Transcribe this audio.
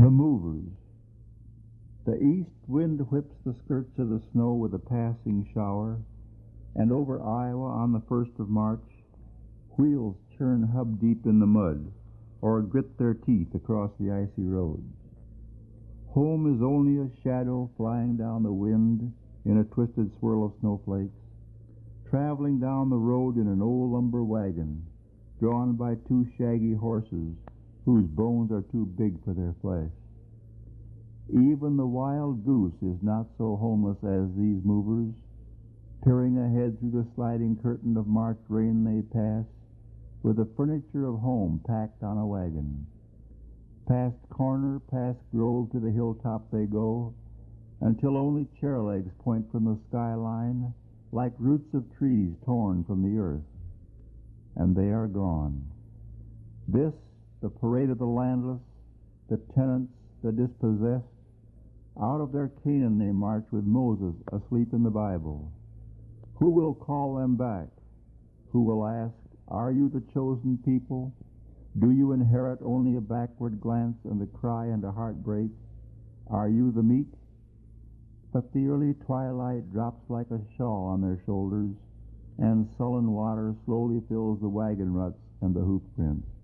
The Movers. The east wind whips the skirts of the snow with a passing shower, and over Iowa on the 1st of March, wheels churn hub-deep in the mud or grit their teeth across the icy roads. Home is only a shadow flying down the wind in a twisted swirl of snowflakes, traveling down the road in an old lumber wagon, drawn by two shaggy horses whose bones are too big for their flesh. Even the wild goose is not so homeless as these movers. Peering ahead through the sliding curtain of March rain they pass, with the furniture of home packed on a wagon. Past corner, past grove, to the hilltop they go, until only chair legs point from the skyline like roots of trees torn from the earth. And they are gone. This, the parade of the landless, the tenants, the dispossessed. Out of their Canaan they march with Moses asleep in the Bible. Who will call them back? Who will ask, are you the chosen people? Do you inherit only a backward glance and a cry and a heartbreak? Are you the meek? But the early twilight drops like a shawl on their shoulders, and sullen water slowly fills the wagon ruts and the hoof prints.